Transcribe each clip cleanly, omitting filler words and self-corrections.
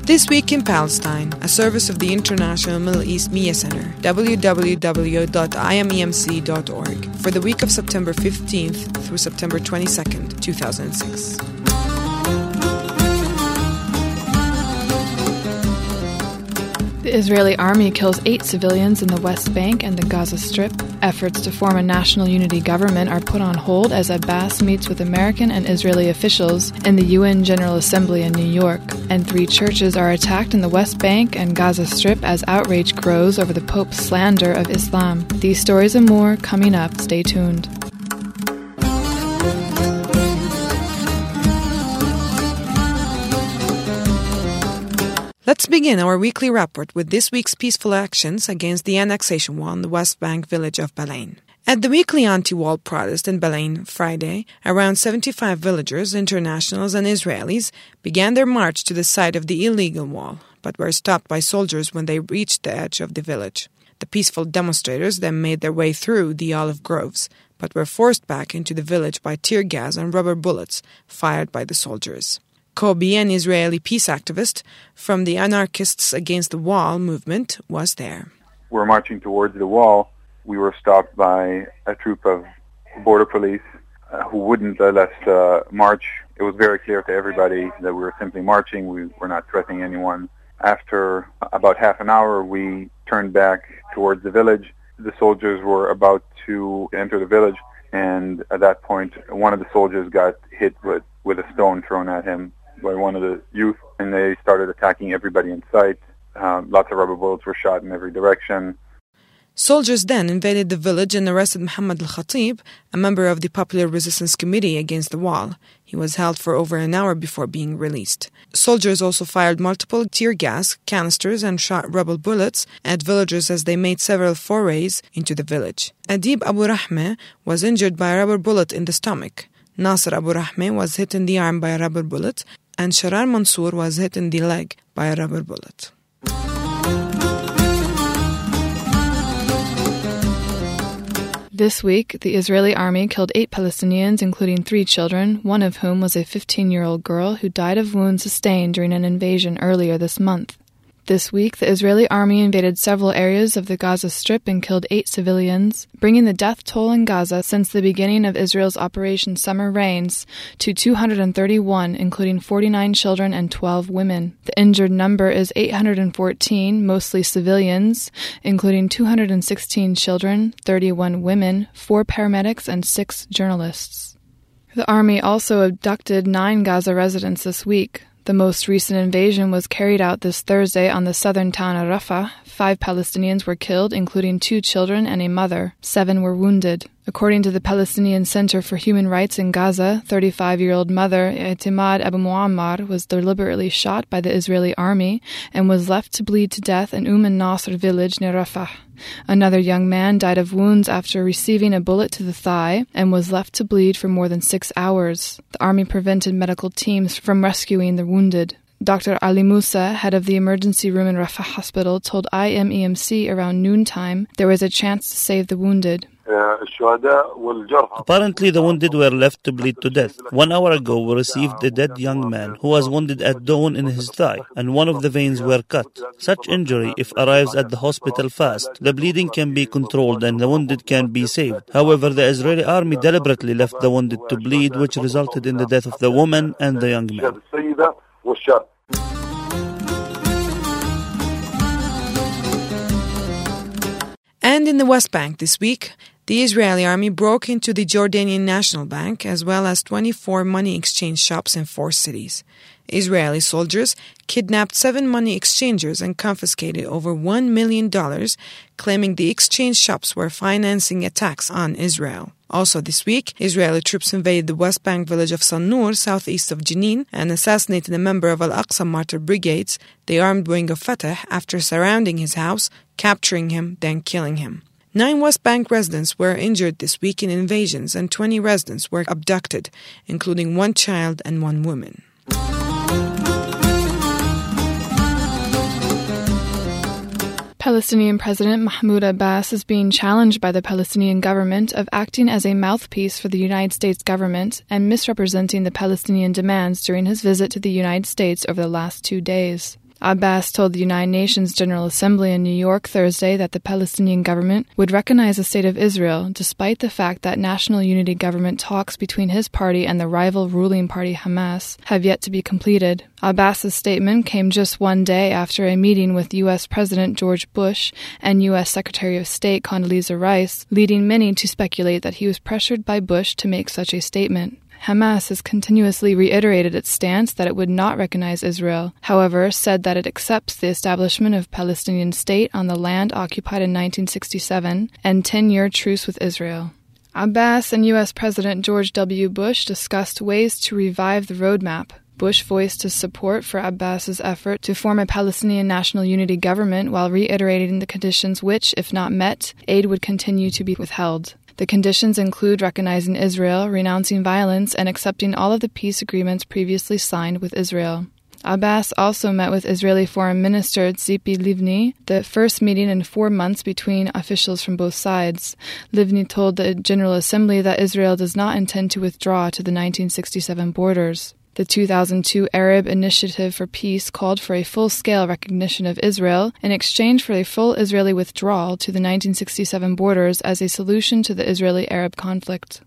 This Week in Palestine, a service of the International Middle East Media Center, www.imemc.org, for the week of September 15th through September 22nd, 2006. The Israeli army kills 8 civilians in the West Bank and the Gaza Strip. Efforts to form a national unity government are put on hold as Abbas meets with American and Israeli officials in the UN General Assembly in New York. And 3 churches are attacked in the West Bank and Gaza Strip as outrage grows over the Pope's slander of Islam. These stories and more coming up. Stay tuned. Let's begin our weekly report with this week's peaceful actions against the annexation wall in the West Bank village of Balain. At the weekly anti-wall protest in Balain Friday, around 75 villagers, internationals and Israelis began their march to the site of the illegal wall, but were stopped by soldiers when they reached the edge of the village. The peaceful demonstrators then made their way through the olive groves, but were forced back into the village by tear gas and rubber bullets fired by the soldiers. Kobi, an Israeli peace activist from the Anarchists Against the Wall movement, was there. We're marching towards the wall. We were stopped by a troop of border police who wouldn't let us march. It was very clear to everybody that we were simply marching. We were not threatening anyone. After about half an hour, we turned back towards the village. The soldiers were about to enter the village, and at that point, one of the soldiers got hit with a stone thrown at him by one of the youth, and they started attacking everybody in sight. Lots of rubber bullets were shot in every direction. Soldiers then invaded the village and arrested Mohammed al-Khatib, a member of the Popular Resistance Committee Against the Wall. He was held for over an hour before being released. Soldiers also fired multiple tear gas canisters and shot rubber bullets at villagers as they made several forays into the village. Adib Abu Rahmeh was injured by a rubber bullet in the stomach. Nasser Abu Rahmeh was hit in the arm by a rubber bullet, and Sharar Mansour was hit in the leg by a rubber bullet. This week, the Israeli army killed 8 Palestinians, including 3 children, one of whom was a 15-year-old girl who died of wounds sustained during an invasion earlier this month. This week, the Israeli army invaded several areas of the Gaza Strip and killed 8 civilians, bringing the death toll in Gaza since the beginning of Israel's Operation Summer Rains to 231, including 49 children and 12 women. The injured number is 814, mostly civilians, including 216 children, 31 women, 4 paramedics, and 6 journalists. The army also abducted 9 Gaza residents this week. The most recent invasion was carried out this Thursday on the southern town of Rafah. 5 Palestinians were killed, including 2 children and a mother. 7 were wounded. According to the Palestinian Center for Human Rights in Gaza, 35-year-old mother Etimad Abu Muammar was deliberately shot by the Israeli army and was left to bleed to death in Nasr village near Rafah. Another young man died of wounds after receiving a bullet to the thigh and was left to bleed for more than 6 hours. The army prevented medical teams from rescuing the wounded. Dr. Ali Musa, head of the emergency room in Rafah Hospital, told IMEMC around noontime there was a chance to save the wounded. Apparently, the wounded were left to bleed to death. 1 hour ago, we received a dead young man who was wounded at dawn in his thigh, and one of the veins were cut. Such injury, if arrives at the hospital fast, the bleeding can be controlled and the wounded can be saved. However, the Israeli army deliberately left the wounded to bleed, which resulted in the death of the woman and the young man. And in the West Bank this week, the Israeli army broke into the Jordanian National Bank as well as 24 money exchange shops in 4 cities. Israeli soldiers kidnapped 7 money exchangers and confiscated over $1 million, claiming the exchange shops were financing attacks on Israel. Also this week, Israeli troops invaded the West Bank village of Sanur, southeast of Jenin, and assassinated a member of Al-Aqsa Martyr Brigades, the armed wing of Fatah, after surrounding his house, capturing him, then killing him. 9 West Bank residents were injured this week in invasions and 20 residents were abducted, including 1 child and 1 woman. Palestinian President Mahmoud Abbas is being challenged by the Palestinian government of acting as a mouthpiece for the United States government and misrepresenting the Palestinian demands during his visit to the United States over the last 2 days. Abbas told the United Nations General Assembly in New York Thursday that the Palestinian government would recognize the State of Israel, despite the fact that national unity government talks between his party and the rival ruling party Hamas have yet to be completed. Abbas's statement came just one day after a meeting with U.S. President George Bush and U.S. Secretary of State Condoleezza Rice, leading many to speculate that he was pressured by Bush to make such a statement. Hamas has continuously reiterated its stance that it would not recognize Israel, however, said that it accepts the establishment of Palestinian state on the land occupied in 1967 and 10-year truce with Israel. Abbas and U.S. President George W. Bush discussed ways to revive the roadmap. Bush voiced his support for Abbas's effort to form a Palestinian national unity government while reiterating the conditions which, if not met, aid would continue to be withheld. The conditions include recognizing Israel, renouncing violence, and accepting all of the peace agreements previously signed with Israel. Abbas also met with Israeli Foreign Minister Tzipi Livni, the first meeting in 4 months between officials from both sides. Livni told the General Assembly that Israel does not intend to withdraw to the 1967 borders. The 2002 Arab Initiative for Peace called for a full-scale recognition of Israel in exchange for a full Israeli withdrawal to the 1967 borders as a solution to the Israeli-Arab conflict.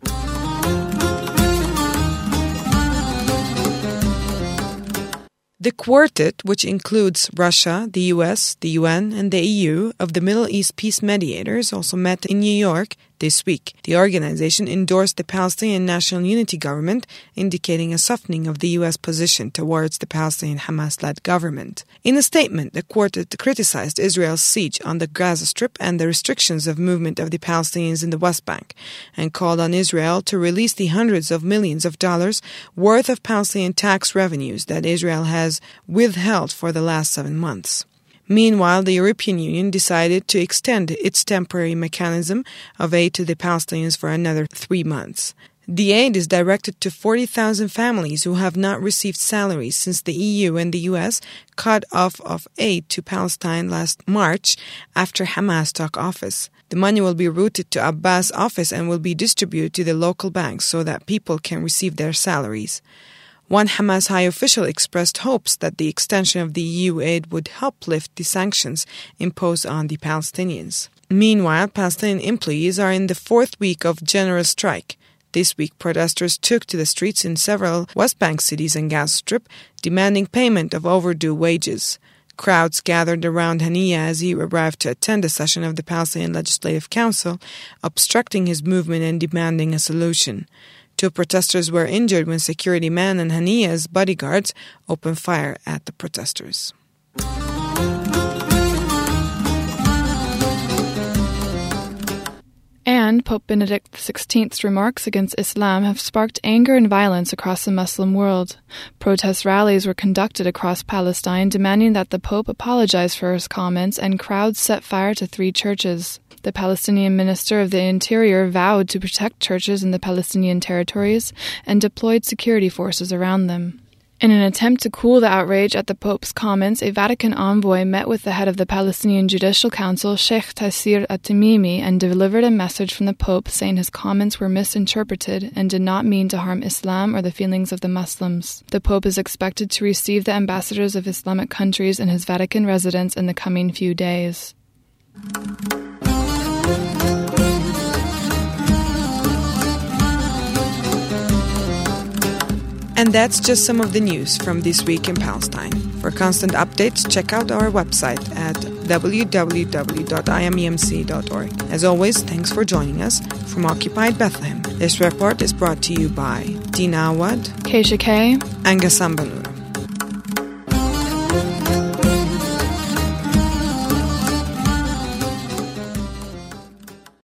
The quartet, which includes Russia, the US, the UN, and the EU, of the Middle East peace mediators, also met in New York this week. The organization endorsed the Palestinian National Unity Government, indicating a softening of the U.S. position towards the Palestinian Hamas-led government. In a statement, the quartet criticized Israel's siege on the Gaza Strip and the restrictions of movement of the Palestinians in the West Bank, and called on Israel to release the hundreds of millions of dollars worth of Palestinian tax revenues that Israel has withheld for the last 7 months. Meanwhile, the European Union decided to extend its temporary mechanism of aid to the Palestinians for another 3 months. The aid is directed to 40,000 families who have not received salaries since the EU and the US cut off of aid to Palestine last March after Hamas took office. The money will be routed to Abbas' office and will be distributed to the local banks so that people can receive their salaries. One Hamas high official expressed hopes that the extension of the EU aid would help lift the sanctions imposed on the Palestinians. Meanwhile, Palestinian employees are in the 4th week of general strike. This week, protesters took to the streets in several West Bank cities and Gaza Strip, demanding payment of overdue wages. Crowds gathered around Haniyeh as he arrived to attend a session of the Palestinian Legislative Council, obstructing his movement and demanding a solution. 2 protesters were injured when security men and Haniyeh's bodyguards opened fire at the protesters. And Pope Benedict XVI's remarks against Islam have sparked anger and violence across the Muslim world. Protest rallies were conducted across Palestine demanding that the Pope apologize for his comments, and crowds set fire to 3 churches. The Palestinian Minister of the Interior vowed to protect churches in the Palestinian territories and deployed security forces around them. In an attempt to cool the outrage at the Pope's comments, a Vatican envoy met with the head of the Palestinian Judicial Council, Sheikh Taysir At-Tamimi, and delivered a message from the Pope saying his comments were misinterpreted and did not mean to harm Islam or the feelings of the Muslims. The Pope is expected to receive the ambassadors of Islamic countries in his Vatican residence in the coming few days. And that's just some of the news from this week in Palestine. For constant updates, check out our website at www.imemc.org. As always, thanks for joining us from Occupied Bethlehem. This report is brought to you by Dina Awad, Keisha K, and Ghassan Banoun.